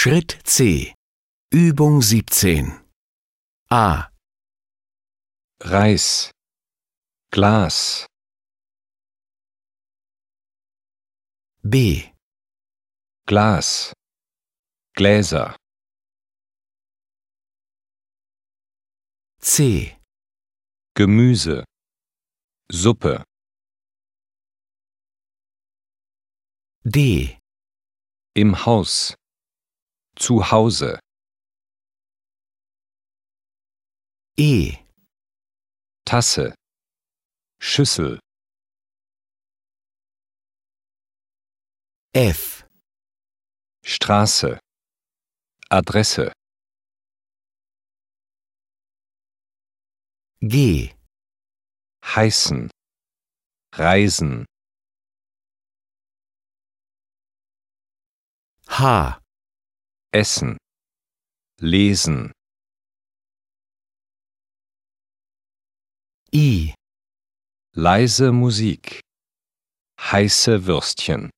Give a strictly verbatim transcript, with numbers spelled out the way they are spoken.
Schritt C. Übung siebzehn. A. Reis, Glas, B. Glas, Gläser, C. Gemüse, Suppe, D. im Haus, zu Hause, E. Tasse, Schüssel, F. Straße, Adresse, G. heißen, reisen, H. essen, lesen, I. leise Musik, heiße Würstchen.